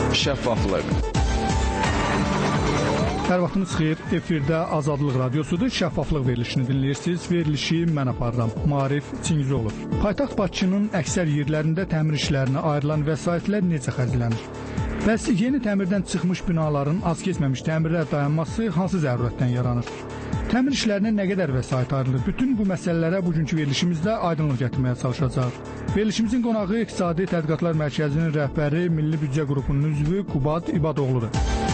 şəffaflıq. Hər vaxtınız xeyir, efirdə Azadlıq Radiosudur, şəffaflıq verilişini dinləyirsiniz. Verilişi mən aparıram, Maarif Çingizioğlu. Paytaxt Bakının əksər yerlərində təmir işlərinə ayrılan vəsaitlər necə xərclənir? Bəs yeni təmirdən çıxmış binaların az keçməmiş təmirlər dayanması hansı zərurətdən yaranır? Təmir işlərinə nə qədər vəsait ayrılır? Bütün bu məsələlərə bugünkü verilişimizdə aydınlıq gətirməyə çalışacağıq. Verilişimizin qonağı İqtisadi Tədqiqatlar Mərkəzinin rəhbəri, Milli Büdcə Qrupunun üzvü Qubad İbadoğludur.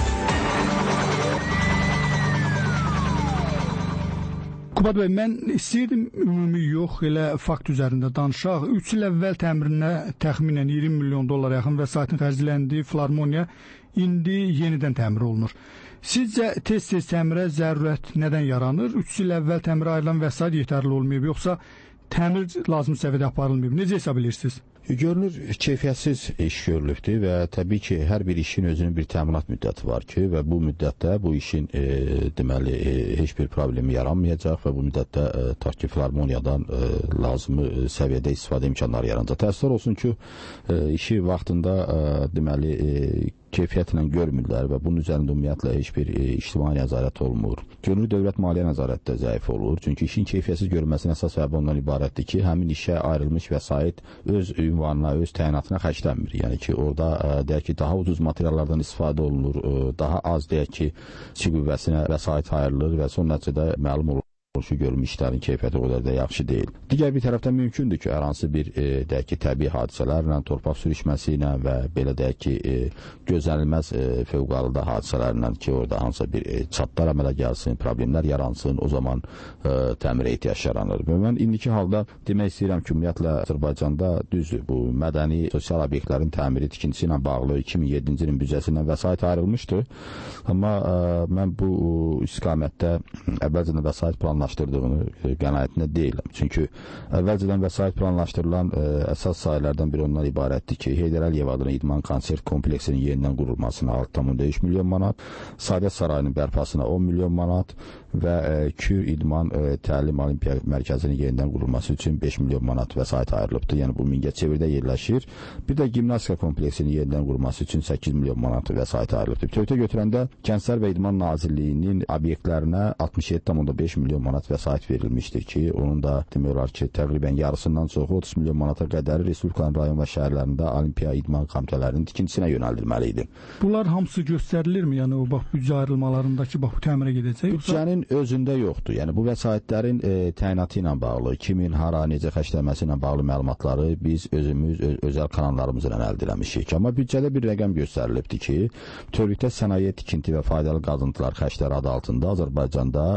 Qubad bəy, mən istəyirdim ümumi yox, elə fakt üzərində danışaq. 3 il əvvəl təmirinə təxminən 20 milyon dollara yaxın vəsaitin xərcləndiyi Filarmoniya indi yenidən təmir olunur. Sizcə tez-tez təmirə zərurət nədən yaranır? 3 il əvvəl təmirə ayrılan vəsait yetərli olmayıb, yoxsa təmir lazım səviyyədə aparılmayıb? Necə hesab edirsiniz? Görünür, keyfiyyətsiz iş görülübdür və təbii ki, hər bir işin özünün bir təminat müddəti var ki, və bu müddətdə bu işin deməli heç bir problemi yaranmayacaq və bu müddətdə tutaq ki, Filarmoniyadan lazımı səviyyədə istifadə imkanları yaranacaq. Təəssüflər olsun ki, işi vaxtında deməli keyfiyyətlə görmürlər və bunun üzərində ümumiyyətlə heç bir ictimai nəzarət olmur. Görünür, dövlət maliyyə nəzarəti də zəif olur. Çünki işin keyfiyyətsiz görülməsinin əsas səbəbi ondan ibarətdir ki, həmin işə ayrılmış vəsait öz ünvanına, öz təyinatına xərclənmir. Yəni ki, orada deyək ki, daha ucuz materiallardan istifadə olunur, daha az deyək ki, işçi qüvvəsinə vəsait ayrılır və son nəticədə məlum olur ki, görülmüş işlərin keyfiyyəti o qədər də yaxşı deyil. Digər bir tərəfdən mümkündür ki, hər hansı bir deyək ki, təbii hadisələrlə, torpaq sürüşməsi ilə və belə deyək ki, gözlənilməz fövqəladə hadisələrlə ki, orada hansısa bir çatlar əmələ gəlsin, problemlər yaransın, o zaman təmirə ehtiyac yaranır. Və mən indiki halda demək istəyirəm ki, ümumiyyətlə Azərbaycanda düzdür, bu mədəni, sosial obyektlərin təmiri, tikintisi ilə bağlı 2007-ci ilin büdcəsindən vəsait ayrılmışdı. Amma mən bu istiqamətdə əvvəlcədən vəsait planlaşdırdığını qənaətində deyiləm. Çünki əvvəlcədən vəsait planlaşdırılan əsas sahələrdən biri ondan ibarətdir ki, Heydər Əliyev adına idman konsert kompleksinin yenidən qurulmasına 6,3 milyon manat, Saadət Sarayının bərpasına 10 milyon manat və Kür İdman Təlim Olimpiya Mərkəzinin yenidən qurulması üçün 5 milyon manat vəsait ayrılıbdır. Yəni bu Mingəçevirdə yerləşir. Bir də gimnastika kompleksinin yenidən qurulması üçün 8 milyon manat vəsait ayrılıbdır. Bütövlükdə götürəndə Gənclər və İdman Nazirliyinin obyektlərinə 67,5 milyon manat vəsait verilmişdir ki, onun da demək olar ki, təqribən yarısından çoxu 30 milyon manata qədəri Respublikanın rayon və şəhərlərində Olimpiya idman komitələrinin tikintisinə yönəldilməli idi. Bunlar hamısı göstərilirmi? Yəni o bax büdcə ayrılmalarındakı bax bu təmirə gedəcək? Büdcənin özündə yoxdur. Yəni bu vəsaitlərin təyinatı ilə bağlı, kimin hara necə xərclənməsi ilə bağlı məlumatları biz özümüz özəl kanallarımız ilə əldə etmişik. Amma büdcədə bir rəqəm göstərilibdir ki, bütövlükdə sənaye, tikinti və faydalı qazıntılar xərcləri adı altında Azərbaycanda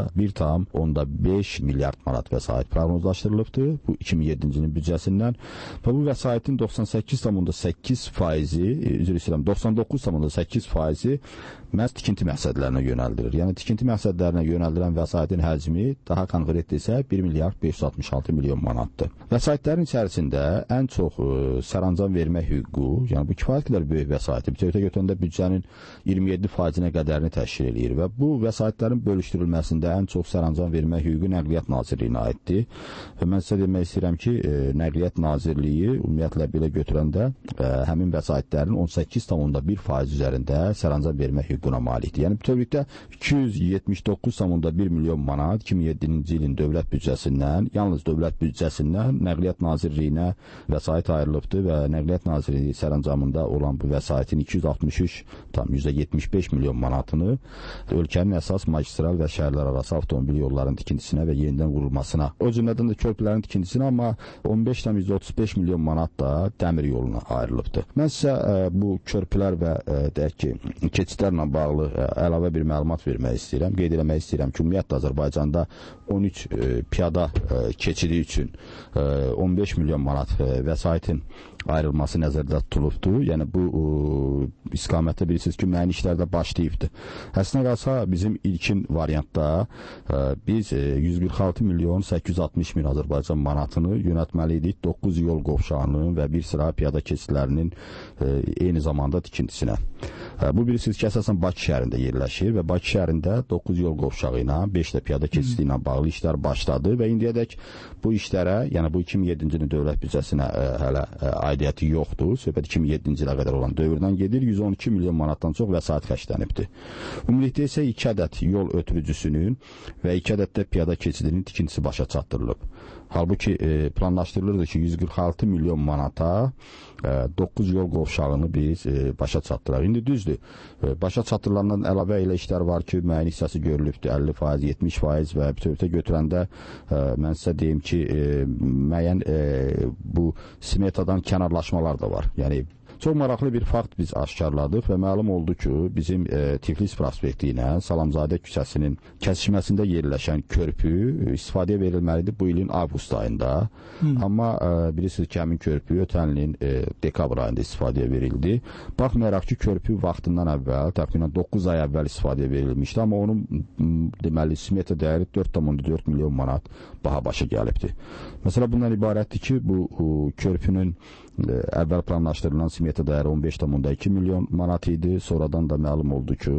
1,5 milyard manat vəsait proqnozlaşdırılıbdır bu 2007-ci ilin büdcəsindən və bu vəsaitin 98,8%, üzr istəyirəm, 99,8% məhz tikinti məqsədlərinə yönəldilir. Yəni tikinti məqsədlərinə yönəldilən vəsaitin həcmi daha konkret isə 1 milyard 566 milyon manatdır. Vəsaitlərin içərisində ən çox sərəncam vermə hüququ, yəni bu kifayət qədər böyük vəsaiti bütövlükdə götürəndə büdcənin 27%-nə qədərini təşkil edir və bu vəsaitlərin bölüşdürülməsində ən çox sərəncam vermə hüququ Nəqliyyat Nazirliyinə aiddir. Və mən sizə demək istəyirəm ki, Nəqliyyat Nazirliyi ümumiyyətlə belə götürəndə həmin vəsaitlərin 18,1% üzərində sərəncam vermə hüququna malikdir. Yəni bütövlükdə 279,1 milyon manat 2007-ci ilin dövlət büdcəsindən, yalnız dövlət büdcəsindən Nəqliyyat Nazirliyinə vəsait ayrılıbdır və Nəqliyyat Nazirliyi sərəncamında olan bu vəsaitin 263,75 milyon manatını ölkənin əsas magistral və şəhərlər arası avtomobil yollarının tikintisinə və yenidən qurulmasına, o cümlədən də körpülərin tikintisinə, amma 15,35 milyon manat da dəmir yoluna ayrılıbdır. Mən sizə bu körpülər və deyək ki, keçidlərlə bağlı əlavə bir məlumat vermək istəyirəm. Qeyd eləmək istəyirəm ki, ümumiyyətlə Azərbaycanda 13 piyada keçidi üçün 15 milyon manat vəsaitin ayrılması nəzərdə tutulubdur. Yəni bu istiqamətdə bilirsiniz ki, müəyyən işlərdə başlayıbdır. Əslində qalsa bizim ilkin variantda biz 146 milyon 860 min Azərbaycan manatını yönətməli idik 9 yol qovşağının və bir sıra piyada keçidlərinin eyni zamanda tikintisinə. Bu bilirsiniz ki, əsasən Bakı şəhərində yerləşir və Bakı şəhərində 9 yol qovşağı ilə 5 də piyada keçidi ilə bağlı işlər başladı və indiyədək bu işlərə, yəni bu 2007-ci ilin dövlət büdcəsinə hələ aidiyyəti yoxdur. Söhbət 2007-ci ilə qədər olan dövrdən gedir. 112 milyon manatdan çox vəsait xərclənibdir. Ümumilikdə isə 2 ədəd yol ötürücüsünün və 2 ədəd də piyada keçidinin tikintisi başa çatdırılıb. Halbuki planlaşdırılırdı ki, 146 milyon manata 9 yol qovşağını biz başa çatdıraq. İndi düzdür, başa çatdırılandan əlavə elə işlər var ki, müəyyən hissəsi görülübdür, 50%, 70% və bütövlükdə götürəndə mən sizə deyim ki, müəyyən bu smetadan kənarlaşmalar da var. Yəni, çox maraqlı bir fakt biz aşkarladıq və məlum oldu ki, bizim Tiflis prospekti ilə Salamzadə küçəsinin kəsişməsində yerləşən körpü istifadəyə verilməlidir bu ilin avqust ayında. Amma bilirsiniz ki, həmin körpü ötən ilin dekabr ayında istifadəyə verildi. Baxmayaraq ki, körpü vaxtından əvvəl, təxminən 9 ay əvvəl istifadəyə verilmişdi, amma onun deməli smeta dəyəri 4,4 milyon manat baha başa gəlibdir. Məsələ bundan ibarətdir ki, bu körpünün əvvəl planlaşdırılan smeta dəyəri 15,2 milyon manat idi. Sonradan da məlum oldu ki,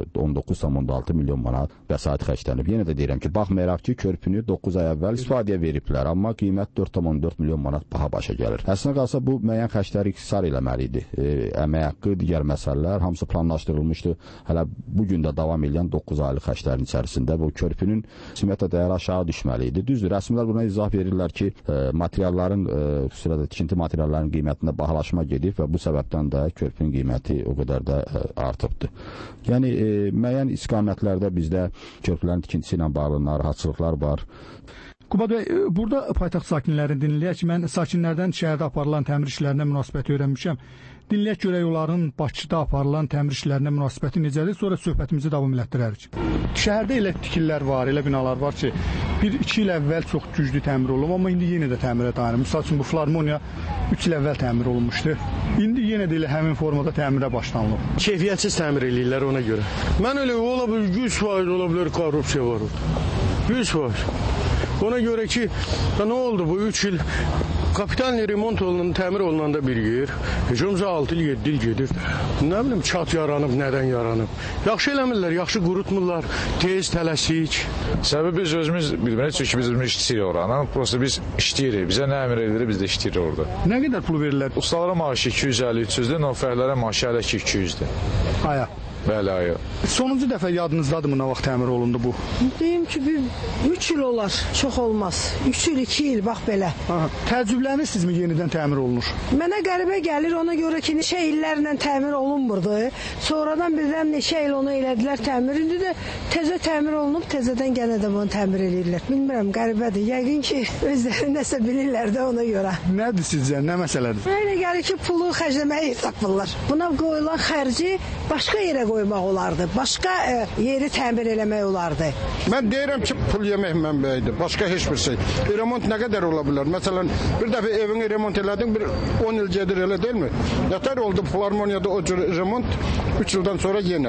19,6 milyon manat vəsait xərclənib. Yenə də deyirəm ki, baxmayaraq ki, körpünü 9 ay əvvəl istifadəyə veriblər, amma qiymət 4,4 milyon manat baha başa gəlir. Əslində qalsa bu müəyyən xərcləri iqtisar eləməli idi. Əmək haqqı, digər məsələlər hamısı planlaşdırılmışdı. Hələ bu gün də davam edən 9 aylıq xərclərin içərisində bu körpünün smeta dəyəri aşağı düşməli idi. Düzdür, rəsmilər buna izah verirlər ki, materialların, xüsusilə də tikinti materiallarının qiymətində bahalaşma gedib və bu səbəbdən də körpünün qiyməti o qədər də artıbdır. Yəni, müəyyən istiqamətlərdə bizdə körpülərin tikintisi ilə bağlı narahatçılıqlar var. Qubad bəy, burada paytaxt sakinlərini dinləyək ki, mən sakinlərdən şəhərdə aparılan təmir işlərinə münasibəti öyrənmişəm. Dinləyək görək onların Bakıda aparılan təmir işlərinə münasibəti necədir, sonra söhbətimizi davam elətdirərik. Şəhərdə elə tikililər var, elə binalar var ki, 1-2 il əvvəl çox güclü təmir olunub, amma indi yenə də təmirə dayanır. Misal üçün, bu Filarmoniya 3 il əvvəl təmir olunmuşdu. İndi yenə də elə həmin formada təmirə başlanılıb. Keyfiyyətsiz təmir eləyirlər ona görə. Mən elə ola bilər, 100% ola bilər korrupsiya var orada. 100%. Ona görə ki, nə oldu bu 3 il kapital remont olunan, təmir olunanda bir yer, hücumca 6 il, 7 il gedir. Nə bilim, çat yaranıb, nədən yaranıb. Yaxşı eləmirlər, yaxşı qurutmurlar, tez, tələsik. Səbəbi biz özümüz bilmirik, çünki biz özümüz işləyirik oranı. Prosta biz işləyirik, bizə nə əmr edilir, biz də işləyirik orada. Nə qədər pul verirlər? Ustalara maaşı 250-300-dür, nofərlərə maaşı hələ ki 200-dür. Aya. Bəli, aya. Sonuncu dəfə yadınızdadırmı nə vaxt təmir olundu bu? Deyim ki, 3 il olar, çox olmaz. 3 il, 2 il, bax belə. Təəccüblənirsinizmi yenidən təmir olunur? Mənə qəribə gəlir, ona görə ki, neçə illərlə təmir olunmurdu. Sonradan birdən neçə il onu elədilər təmir. İndi də təzə təmir olunub, təzədən yenə də bunu təmir edirlər. Bilmirəm, qəribədir. Yəqin ki, özləri nəsə bilirlər də ona görə. Nədir sizcə, nə məsələdir? Elə gəlir ki, pulu xərcləməyə tapırlar. Buna qoyulan xərci başqa yerə qoymaq olardı. Başqa yeri təmir eləmək olardı. Mən deyirəm ki, pul yemək mənbəyidir. Başqa heç bir şey. Remont nə qədər ola bilər? Məsələn, bir dəfə evini remont elədin, bir 10 il gedir, elə deyilmi? Nətər oldu Filarmoniyada o cür remont 3 ildən sonra yenə.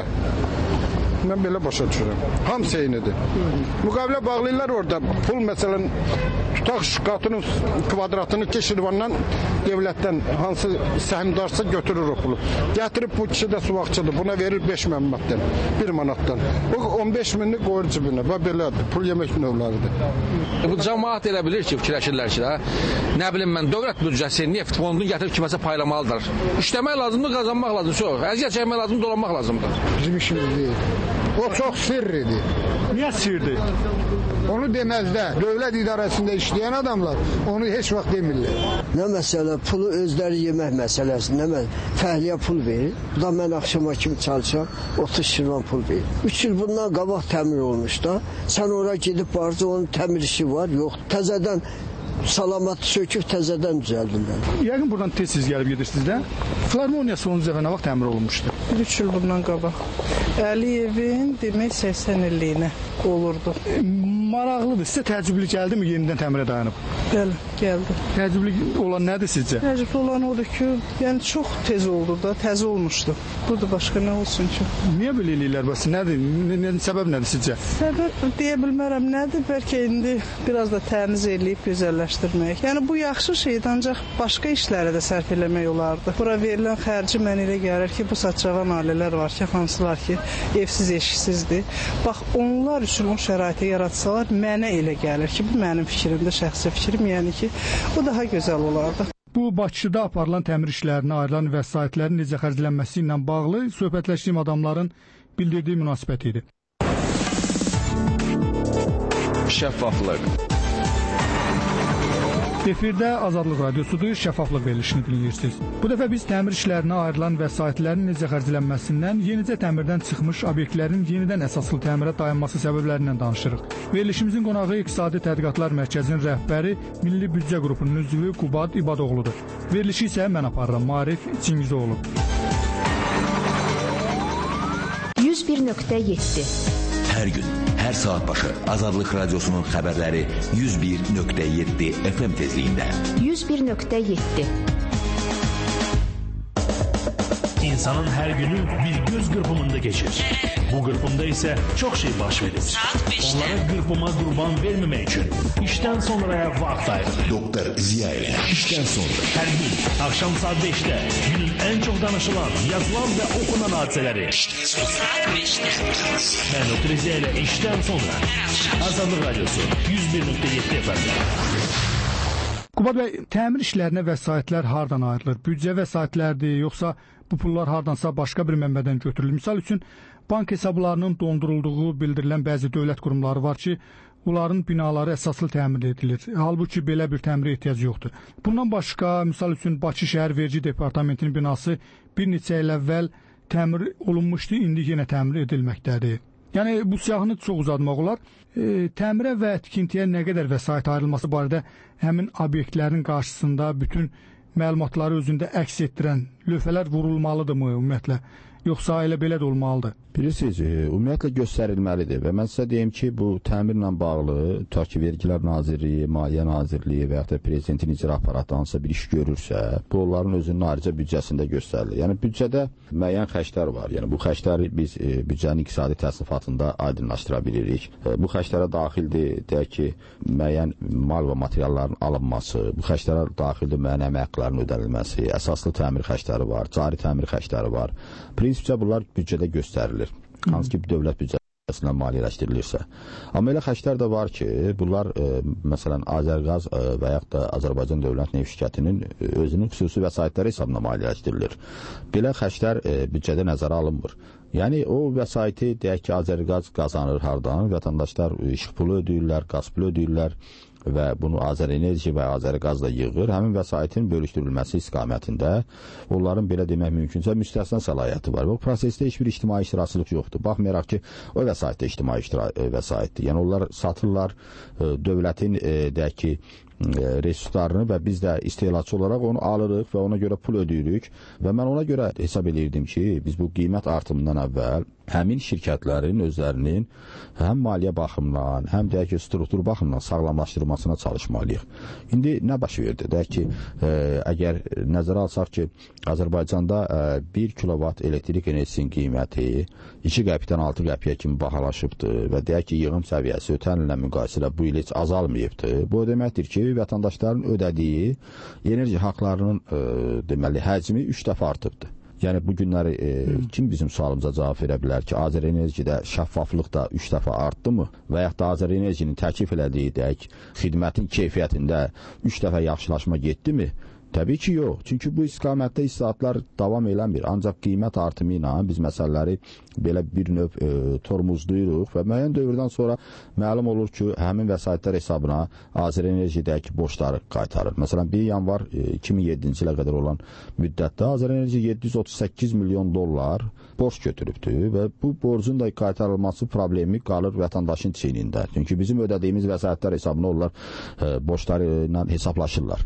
Mən belə başa düşürəm. Hamısı eynidir. Müqavilə bağlayırlar orada. Pul məsələn, tutaq qatının kvadratını Keşirvandan devlətdən hansı səhmdarsa götürür o pulu. Gətirib bu kişi də suvaqçıdır. Buna verir 5 mənbətdən, 1 manatdan. O 15 minini qoyur cibinə. Və belədir. Pul yemək növləridir. Bu cəmaat elə bilir ki, fikirləşirlər ki, nə bilim mən, dövlət büdcəsi neft fondunu gətirib kiməsə paylamalıdır. İşləmək lazımdır, qazanmaq lazımdır. Çox. Əziyyət çəkmək lazımdır, dolanmaq lazımdır. Bizim işimiz deyil. O çox sirridir. Niyə sirdir? Onu deməzlər. Dövlət idarəsində işləyən adamlar onu heç vaxt demirlər. Nə məsələ, pulu özləri yemək məsələsi, nə fəhliyə pul verir. Bu da mən axşama kimi çalışam, 30 şirvan pul verir. 3 il bundan qabaq təmir olmuş da. Sən ora gedib barca, onun təmir işi var, yox. Təzədən salamatı söküb təzədən düzəldirlər. Yəqin buradan tez-tez gəlib gedirsiniz də. Filarmoniya sonuncu dəfə nə vaxt təmir olunmuşdu? 3 il bundan qabaq. Əliyevin demək 80 illiyinə olurdu. maraqlıdır. Sizə təəccüblü gəldimi yenidən təmirə dayanıb? Bəli, gəldi. Təəccüblü olan nədir sizcə? Təəccüblü olan odur ki, yəni çox tez oldu da, təzə olmuşdu. Burada başqa nə olsun ki? Niyə belə eləyirlər bəs? Nədir? Səbəb nədir sizcə? Səbəb deyə bilmərəm nədir. Bəlkə indi biraz da təmiz eləyib gözəlləşdirmək. Yəni bu yaxşı şeydir, ancaq başqa işlərə də sərf eləmək olardı. Bura verilən xərci mən elə gəlir ki, bu saççavan ailələr var ki, hansılar ki, evsiz, eşksizdir. Bax, onlar üçün o şəraiti yaratsalar, mənə elə gəlir ki, bu mənim fikrimdə, şəxsi fikrim, yəni ki, o daha gözəl olardı. Bu Bakıda aparılan təmir işlərinə ayrılan vəsaitlərin necə xərclənməsi ilə bağlı söhbətləşdiyim adamların bildirdiyi münasibət idi. Şəffaflıq. Efirdə Azadlıq Radiosudur, şəffaflıq verilişini dinləyirsiniz. Bu dəfə biz təmir işlərinə ayrılan vəsaitlərin necə xərclənməsindən, yenicə təmirdən çıxmış obyektlərin yenidən əsaslı təmirə dayanması səbəblərindən danışırıq. Verilişimizin qonağı İqtisadi Tədqiqatlar Mərkəzinin rəhbəri, Milli Büdcə qrupunun üzvü Qubad İbadoğludur. Verilişi isə mən aparıram, Marif Çingizoğlu. 101.7 Hər gün, hər saat başı Azadlıq Radiosunun xəbərləri 101.7 FM tezliyində. 101.7 İnsanın hər günü bir göz qırpımında keçir. Bu qırpımda isə çox şey baş verir. Onlara qırpıma qurban verməmək üçün işdən sonraya vaxt ayırır. Doktor Ziya ilə işdən sonra. Hər gün, axşam saat 5-də günün ən çox danışılan, yazılan və oxunan hadisələri. Saat 5'te. Mən Doktor Ziya ilə işdən sonra. Azadlıq Radiosu 101.7 FM'də. Qubad bəy, təmir işlərinə vəsaitlər hardan ayrılır? Büdcə vəsaitlərdir, yoxsa bu pullar hardansa başqa bir mənbədən götürülür? Misal üçün, bank hesablarının dondurulduğu bildirilən bəzi dövlət qurumları var ki, onların binaları əsaslı təmir edilir. Halbuki belə bir təmirə ehtiyac yoxdur. Bundan başqa, misal üçün, Bakı Şəhər Vergi Departamentinin binası bir neçə il əvvəl təmir olunmuşdu, indi yenə təmir edilməkdədir. Yəni, bu siyahını çox uzatmaq olar. Təmirə və tikintiyə nə qədər vəsait ayrılması barədə həmin obyektlərin qarşısında bütün məlumatları özündə əks etdirən lövhələr vurulmalıdırmı ümumiyyətlə? Yoxsa elə belə də olmalıdır? Bilirsiniz, ümumiyyətlə göstərilməlidir və mən sizə deyim ki, bu təmirlə bağlı tutaq ki, Vergilər Nazirliyi, Maliyyə Nazirliyi və yaxud da Prezidentin icra aparatı hansısa bir iş görürsə, bu onların özünün ayrıca büdcəsində göstərilir. Yəni büdcədə müəyyən xərclər var. Yəni bu xərcləri biz büdcənin iqtisadi təsnifatında aydınlaşdıra bilirik. Bu xərclərə daxildir, deyək ki, müəyyən mal və materialların alınması, bu xərclərə daxildir müəyyən əmək haqqlarının ödənilməsi, əsaslı təmir xərcləri var, cari təmir xərcləri var. Prinsipcə bunlar büdcədə göstərilir. Hansı ki, dövlət büdcəsindən maliyyələşdirilirsə. Amma elə xərclər də var ki, bunlar məsələn Azərqaz və yaxud da Azərbaycan Dövlət Neft Şirkətinin özünün xüsusi vəsaitləri hesabına maliyyələşdirilir. Belə xərclər büdcədə nəzərə alınmır. Yəni o vəsaiti deyək ki, Azərqaz qazanır hardan, vətəndaşlar işıq pulu ödəyirlər, qaz pulu ödəyirlər və bunu Azərenerji və Azərqaz da yığır. Həmin vəsaitin bölüşdürülməsi istiqamətində onların belə demək mümkünsə müstəsna səlahiyyəti var. Bu prosesdə heç bir ictimai iştirakçılıq yoxdur. Baxmayaraq ki, o vəsait də ictimai vəsaitdir. Yəni onlar satırlar dövlətin deyək ki, resurslarını və biz də istehlakçı olaraq onu alırıq və ona görə pul ödəyirik və mən ona görə hesab edirdim ki, biz bu qiymət artımından əvvəl həmin şirkətlərin özlərinin həm maliyyə baxımından, həm deyək ki, struktur baxımından sağlamlaşdırmasına çalışmalıyıq. İndi nə baş verdi? Deyək ki, əgər nəzərə alsaq ki, Azərbaycanda 1 kilovat elektrik enerjisinin qiyməti 2 qəpikdən 6 qəpiyə kimi bahalaşıbdır və deyək ki, yığım səviyyəsi ötən illə müqayisələ bu il heç azalmayıbdır. Bu deməkdir ki, vətəndaşların ödədiyi enerji haqlarının deməli həcmi 3 dəfə artıbdır. Yəni bu günləri kim bizim sualımıza cavab verə bilər ki, Azərenerjidə şəffaflıq da 3 dəfə artdımı və yaxud da Azərenerjinin təklif elədiyi deyək xidmətin keyfiyyətində 3 dəfə yaxşılaşma getdimi? Təbii ki, yox. Çünki bu istiqamətdə islahatlar davam eləmir. Ancaq qiymət artımı ilə biz məsələləri belə bir növ tormozlayırıq və müəyyən dövrdən sonra məlum olur ki, həmin vəsaitlər hesabına Azərenerjidəki borcları qaytarır. Məsələn, 1 yanvar 2007-ci ilə qədər olan müddətdə Azərenerji 738 milyon dollar borc götürübdür və bu borcun da qaytarılması problemi qalır vətəndaşın çiynində. Çünki bizim ödədiyimiz vəsaitlər hesabına onlar borcları ilə hesablaşırlar.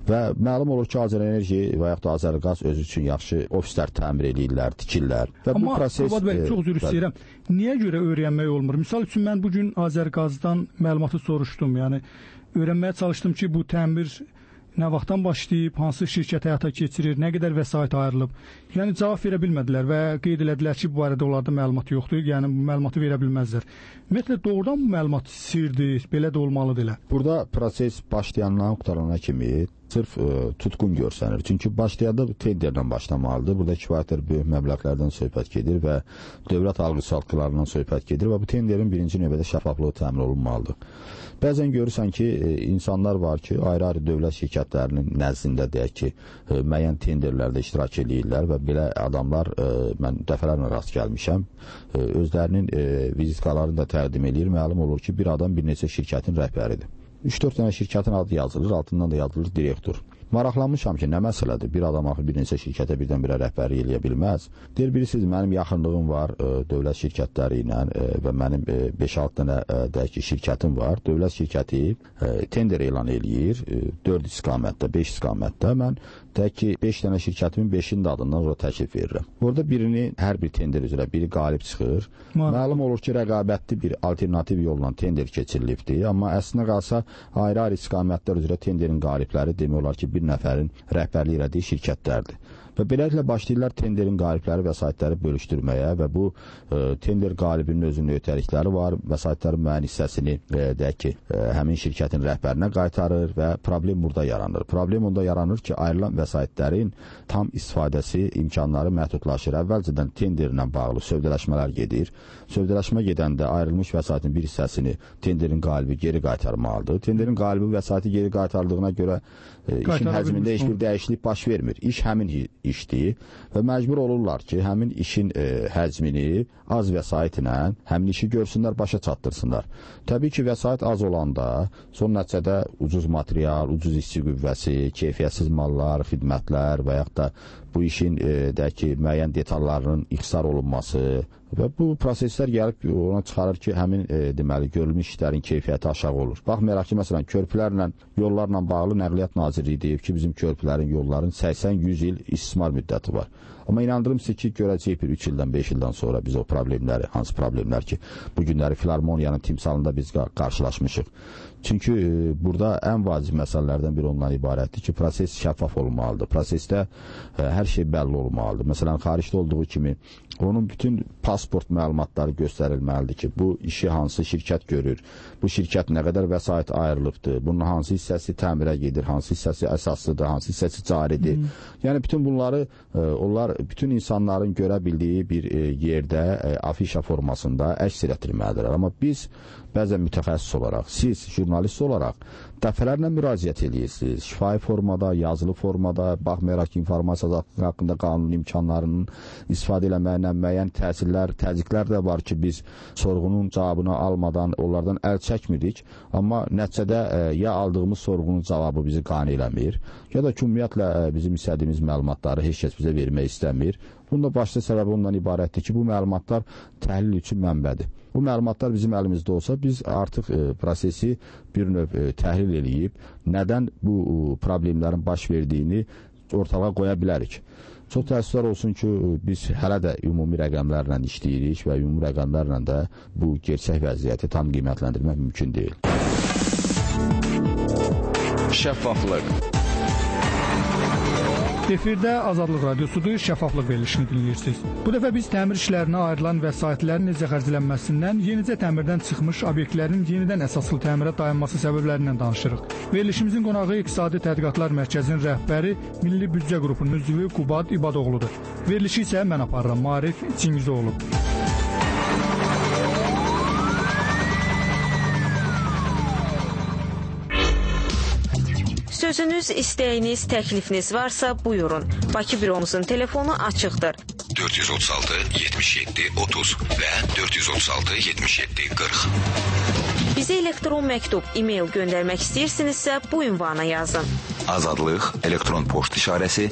Və məlum olur ki, Azərenerji və yaxud da Azərqaz özü üçün yaxşı ofislər təmir edirlər, tikirlər. Və bu proses... Amma Fuad bəy, çox üzr istəyirəm. Niyə görə öyrənmək olmur? Misal üçün, mən bugün Azərqazdan məlumatı soruşdum. Yəni, öyrənməyə çalışdım ki, bu təmir nə vaxtdan başlayıb, hansı şirkət həyata keçirir, nə qədər vəsait ayrılıb. Yəni, cavab verə bilmədilər və qeyd elədilər ki, bu barədə onlarda məlumat yoxdur, yəni bu məlumatı verə bilməzlər. Ümumiyyətlə, doğrudan bu məlumat sirdir, belə də olmalıdır elə. Burada proses başlayandan qutarana kimi sırf tutqun görsənir. Çünki başlayanda tenderlə başlamalıdır. Burada kifayətlər böyük məbləğlərdən söhbət gedir və dövlət alqı-salqılarından söhbət gedir və bu tenderin birinci növbədə şəffaflığı təmin olunmalıdır. Bəzən görürsən ki, insanlar var ki, ayrı-ayrı dövlət şirkətlərinin nəzdində deyək ki, müəyyən tenderlərdə iştirak edirlər və belə adamlar, mən dəfələrlə rast gəlmişəm, özlərinin vizitkalarını da təqdim edir. Məlum olur ki, bir adam bir neçə şirkətin rəhbəridir. 3-4 dənə şirkətin adı yazılır, altından da yazılır direktor. Maraqlanmışam ki, nə məsələdir? Bir adam axı bir neçə şirkətə birdən-birə rəhbərlik eləyə bilməz. Deyir, bilirsiniz, mənim yaxınlığım var dövlət şirkətləri ilə və mənim 5-6 dənə deyək ki, şirkətim var. Dövlət şirkəti tender elan eləyir 4 istiqamətdə, 5 istiqamətdə. Mən deyək ki, 5 dənə şirkətimin 5-inin də adından orada təklif verirəm. Orada birini, hər bir tender üzrə biri qalib çıxır. Məlum olur ki, rəqabətli bir alternativ yolla tender keçirilibdir. Amma əslində qalsa, ayrı-ayrı istiqamətlər üzrə tenderin qalibləri demək olar ki, bir nəfərin rəhbərlik elədiyi şirkətlərdir. Və beləliklə başlayırlar tenderin qalibləri vəsaitləri bölüşdürməyə və bu tender qalibinin özünün ötəlikləri var. Vəsaitlərin müəyyən hissəsini deyək ki, həmin şirkətin rəhbərinə qaytarır və problem burada yaranır. Problem onda yaranır ki, ayrılan vəsaitlərin tam istifadəsi imkanları məhdudlaşır. Əvvəlcədən tenderlə bağlı sövdələşmələr gedir. Sövdələşmə gedəndə ayrılmış vəsaitin bir hissəsini tenderin qalibi geri qaytarmalıdır. Tenderin qalibi vəsaiti geri qaytardığına görə işin həcmində heç bir dəyişiklik baş vermir. İş həmin işdir və məcbur olurlar ki, həmin işin həcmini az vəsaitlə həmin işi görsünlər, başa çatdırsınlar. Təbii ki, vəsait az olanda son nəticədə ucuz material, ucuz işçi qüvvəsi, keyfiyyətsiz mallar, xidmətlər və yaxud da bu işin deyək ki, müəyyən detallarının ixtisar olunması və bu proseslər gəlib ona çıxarır ki, həmin deməli görülmüş işlərin keyfiyyəti aşağı olur. Baxmayaraq ki, məsələn, körpülərlə, yollarla bağlı Nəqliyyat Nazirliyi deyib ki, bizim körpülərin, yolların 80-100 il istismar müddəti var. Amma inandırım sizə ki, görəcəyik bir 3 ildən, 5 ildən sonra biz o problemləri, hansı problemlər ki, bu günləri Filarmoniyanın timsalında biz qarşılaşmışıq. Çünki burada ən vacib məsələlərdən biri ondan ibarətdir ki, proses şəffaf olmalıdır. Prosesdə hər şey bəlli olmalıdır. Məsələn, xaricdə olduğu kimi onun bütün pasport məlumatları göstərilməlidir ki, bu işi hansı şirkət görür, bu şirkət nə qədər vəsait ayrılıbdır, bunun hansı hissəsi təmirə gedir, hansı hissəsi əsaslıdır, hansı hissəsi caridir. Yəni, bütün bunları onlar bütün insanların görə bildiyi bir yerdə afişa formasında əks etdirilməlidir. Amma biz bəzən mütəxəssis olaraq, siz jurnalist olaraq dəfələrlə müraciət edirsiniz. Şifahi formada, yazılı formada, baxmayaraq ki, informasiya haqqında qanun imkanlarının istifadə eləməyinə müəyyən təsirlər, təzyiqlər də var ki, biz sorğunun cavabını almadan onlardan əl çəkmirik. Amma nəticədə ya aldığımız sorğunun cavabı bizi qane eləmir, ya da ki, ümumiyyətlə bizim istədiyimiz məlumatları heç kəs bizə vermək istəmir. Bunda başlı səbəbi ondan ibarətdir ki, bu məlumatlar təhlil üçün mənbədir. Bu məlumatlar bizim əlimizdə olsa, biz artıq prosesi bir növ təhlil eləyib, nədən bu problemlərin baş verdiyini ortalığa qoya bilərik. Çox təəssüflər olsun ki, biz hələ də ümumi rəqəmlərlə işləyirik və ümumi rəqəmlərlə də bu gerçək vəziyyəti tam qiymətləndirmək mümkün deyil. Şəffaflıq. Efirdə Azadlıq Radiosudur, şəffaflıq verilişini dinləyirsiniz. Bu dəfə biz təmir işlərinə ayrılan vəsaitlərin necə xərclənməsindən, yenicə təmirdən çıxmış obyektlərin yenidən əsaslı təmirə dayanması səbəblərindən danışırıq. Verilişimizin qonağı İqtisadi Tədqiqatlar Mərkəzinin rəhbəri, Milli Büdcə qrupunun üzvü Qubad İbadoğludur. Verilişi isə mən aparıram, Maarif Çingizoğlu. Sözünüz, istəyiniz, təklifiniz varsa buyurun. Bakı büromuzun telefonu açıqdır. 436 77 30 və 436 77 40. Bizə elektron məktub, e-mail göndərmək istəyirsinizsə bu ünvana yazın. Azadlıq elektron poçt işarəsi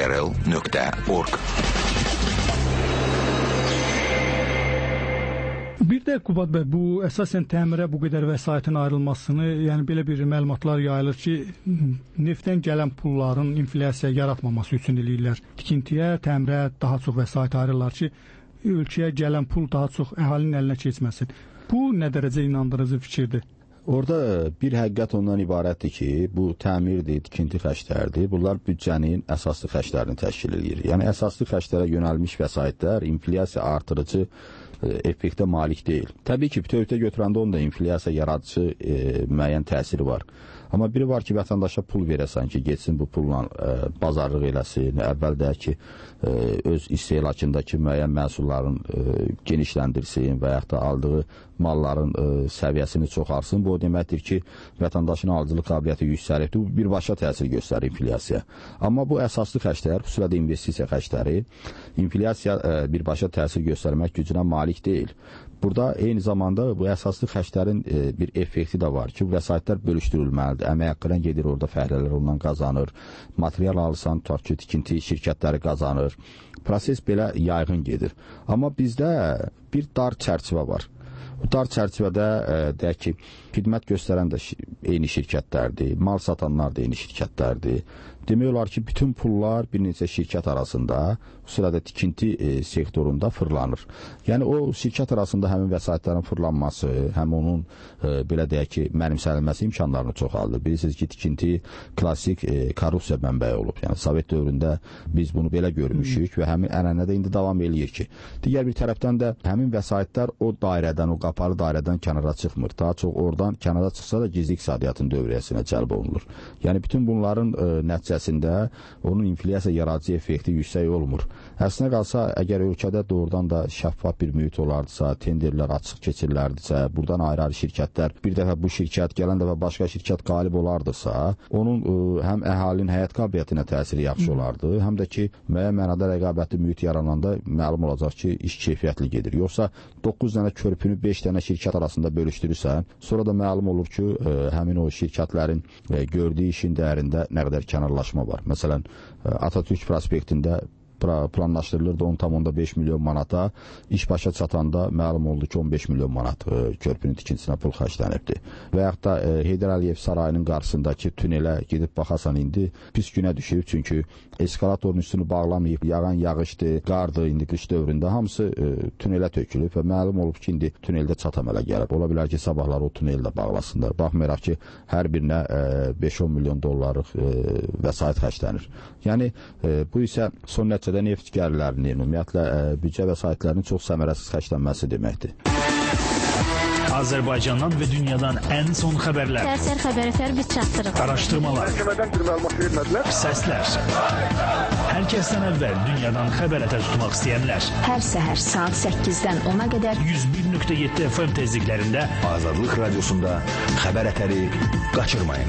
rfrl.org. Bir də Qubad bəy, bu əsasən təmirə bu qədər vəsaitin ayrılmasını, yəni belə bir məlumatlar yayılır ki, neftdən gələn pulların inflyasiya yaratmaması üçün eləyirlər. Tikintiyə, təmirə daha çox vəsait ayrılırlar ki, ölkəyə gələn pul daha çox əhalinin əlinə keçməsin. Bu nə dərəcə inandırıcı fikirdir? Orada bir həqiqət ondan ibarətdir ki, bu təmirdir, tikinti xərcləridir. Bunlar büdcənin əsaslı xərclərini təşkil edir. Yəni əsaslı xərclərə yönəlmiş vəsaitlər inflyasiya artırıcı effektə malik deyil. Təbii ki, bütövlükdə götürəndə onda inflyasiya yaradıcı müəyyən təsiri var. Amma biri var ki, vətəndaşa pul verəsən ki, geçsin bu pulla bazarlıq eləsin, əvvəldəki öz istehlakındakı müəyyən məhsulların genişləndirsin və yaxud da aldığı malların səviyyəsini çoxarsın. Bu o deməkdir ki, vətəndaşın alıcılıq qabiliyyəti yüksəlibdir. Bu birbaşa təsir göstərir inflyasiya. Amma bu əsaslı xərclər, xüsusilə də investisiya xərcləri, inflyasiya birbaşa təsir göstərmək gücünə malik deyil. Burada eyni zamanda bu əsaslı xərclərin bir effekti də var ki, vəsaitlər bölüşdürülməlidir. Əmək haqqına gedir, orada fəhlələr ondan qazanır. Material alırsan, tutaq ki, tikinti şirkətləri qazanır. Proses belə yayğın gedir. Amma bizdə bir dar çərçivə var. Bu dar çərçivədə deyək ki, xidmət göstərən də eyni şirkətlərdir, mal satanlar da eyni şirkətlərdir. Demək olar ki, bütün pullar bir neçə şirkət arasında, xüsusilə də tikinti sektorunda fırlanır. Yəni o şirkət arasında həmin vəsaitlərin fırlanması, həm onun belə deyək ki, mənimsənilməsi imkanlarını çoxaldır. Bilirsiniz ki, tikinti klassik korrupsiya mənbəyi olub. Yəni Sovet dövründə biz bunu belə görmüşük və həmin ənənədə indi davam eləyir ki, digər bir tərəfdən də həmin vəsaitlər o dairədən, o qapalı dairədən kənara çıxmır. Daha çox oradan kənara çıxsa da gizli iqtisadiyyatın dövriyyəsinə cəlb olunur. Yəni bütün bunların nəticəsində onun inflyasiya yaradıcı effekti yüksək olmur. Əslində qalsa, əgər ölkədə doğrudan da şəffaf bir mühit olardısa, tenderlər açıq keçirilərdisə, buradan ayrı-ayrı şirkətlər, bir dəfə bu şirkət, gələn dəfə başqa şirkət qalib olardısa, onun həm əhalinin həyat qabiliyyətinə təsiri yaxşı olardı, həm də ki, müəyyən mənada rəqabətli mühit yarananda məlum olacaq ki, iş keyfiyyətli gedir. Yoxsa 9 dənə körpünü 5 dənə şirkət arasında bölüşdürürsən, sonra da məlum olur ki, həmin o şirkətlərin gördüyü işin dəyərində nə qədər kənarlaşma var. Məsələn, Atatürk prospektində planlaşdırılırdı 10,5 milyon manata, iş başa çatanda məlum oldu ki 15 milyon manat körpünün tikintisinə pul xərclənibdir. Və yaxud da Heydər Əliyev sarayının qarşısındakı tünelə gedib baxasan indi pis günə düşüb, çünki eskalatorun üstünü bağlamayıb, yağan yağışdı, qardı, indi qış dövründə hamısı tünelə tökülüb və məlum olub ki, indi tüneldə çatamələ gəlib. Ola bilər ki, sabahlar o tüneli də bağlasınlar. Baxmayaraq ki, hər birinə 5-10 milyon dollarlıq vəsait xərclənir. Yəni, bu isə son nəticədə neft gəlirlərinin, ümumiyyətlə büdcə vəsaitlərinin çox səmərəsiz xərclənməsi deməkdir. Azərbaycandan və dünyadan ən son xəbərlər. Sərsər xəbər biz çatdırırıq. Araşdırmalar. Məhkəmədən bir məlumat vermədilər. Səslər. Hər kəsdən əvvəl dünyadan xəbər tutmaq istəyənlər. Hər səhər saat 8-dən 10-a qədər 101.7 FM tezliklərində Azadlıq Radiosunda xəbər ətəri qaçırmayın.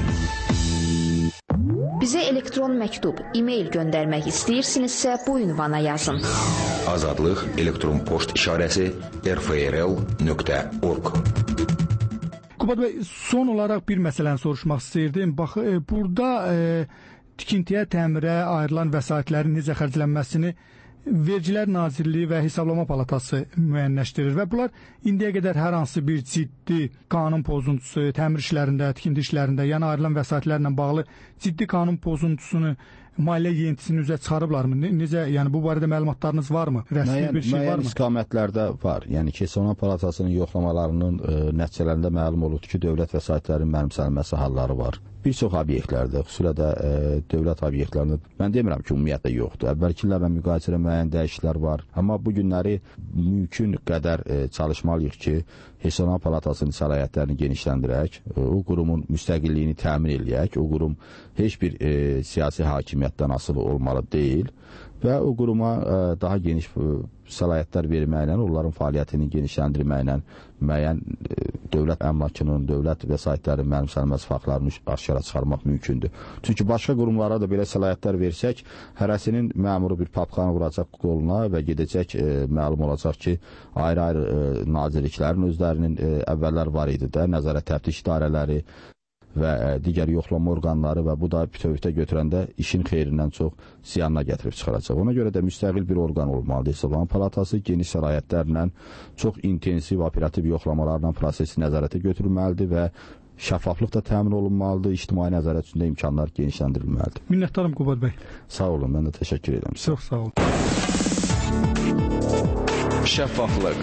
Bizə elektron məktub, e-mail göndərmək istəyirsinizsə bu ünvana yazın. Azadlıq elektron poçt işarəsi rfrl.org. Qubad bəy, son olaraq bir məsələni soruşmaq istəyirdim. Bax, burada tikintiyə, təmirə ayrılan vəsaitlərin necə xərclənməsini Vergilər Nazirliyi və Hesablama Palatası müəyyənləşdirir və bunlar indiyə qədər hər hansı bir ciddi qanun pozuntusu, təmir işlərində, tikinti işlərində, yəni ayrılan vəsaitlərlə bağlı ciddi qanun pozuntusunu, maliyyə yenitisini üzə çıxarıblarmı? Necə, yəni bu barədə məlumatlarınız varmı? Rəsmi bir şey varmı? Müəyyən istiqamətlərdə var. Yəni Hesablama Palatasının yoxlamalarının nəticələrində məlum olubdur ki, dövlət vəsaitlərinin mənimsənilməsi halları var. Bir çox obyektlərdə, xüsusilə də dövlət obyektlərində, mən demirəm ki, ümumiyyətlə yoxdur. Əvvəlkilərlə müqayisədə müəyyən dəyişikliklər var. Amma bu günləri mümkün qədər çalışmalıyıq ki, Hesablama Palatasının səlahiyyətlərini genişləndirək, o qurumun müstəqilliyini təmin eləyək, o qurum heç bir siyasi hakimiyyətdən asılı olmalı deyil və o quruma daha geniş səlahiyyətlər verməklə, onların fəaliyyətini genişləndirməklə müəyyən dövlət əmlakının, dövlət vəsaitlərin mənimsənilməsi faktlarını aşkara çıxarmaq mümkündür. Çünki başqa qurumlara da belə səlahiyyətlər versək, hərəsinin məmuru bir papqanı vuracaq qoluna və gedəcək, məlum olacaq ki, ayrı-ayrı nazirliklərin özlərinin əvvəllər var idi də, nəzarət təftiş idarələri və digər yoxlama orqanları və bu da bütövlükdə götürəndə işin xeyrindən çox ziyanına gətirib çıxaracaq. Ona görə də müstəqil bir orqan olmalıdır. Hesablama palatası geniş səlahiyyətlərlə, çox intensiv operativ yoxlamalarla prosesi nəzarətə götürülməlidir və şəffaflıq da təmin olunmalıdır, ictimai nəzarət üçün də imkanlar genişləndirilməlidir. Minnətdarım Qubad bəy. Sağ olun, mən də təşəkkür edirəm. Çox sağ olun. Şəffaflıq.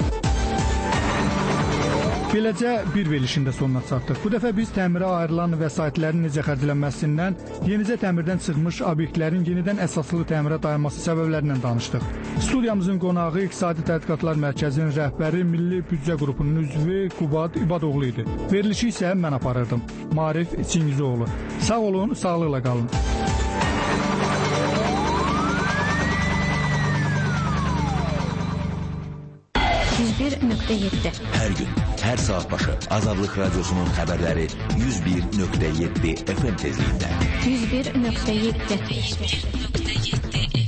Beləcə bir verilişin də sonuna çatdıq. Bu dəfə biz təmirə ayrılan vəsaitlərin necə xərclənməsindən, yenicə təmirdən çıxmış obyektlərin yenidən əsaslı təmirə dayanması səbəblərindən danışdıq. Studiyamızın qonağı İqtisadi Tədqiqatlar Mərkəzinin rəhbəri Milli Büdcə qrupunun üzvü Qubad İbadoğlu idi. Verilişi isə mən aparırdım. Maarif Çingizoğlu. Sağ olun, sağlıqla qalın. Hər gün, hər saat başı Azadlıq Radiosunun xəbərləri 101.7 FM tezliyində. 101.7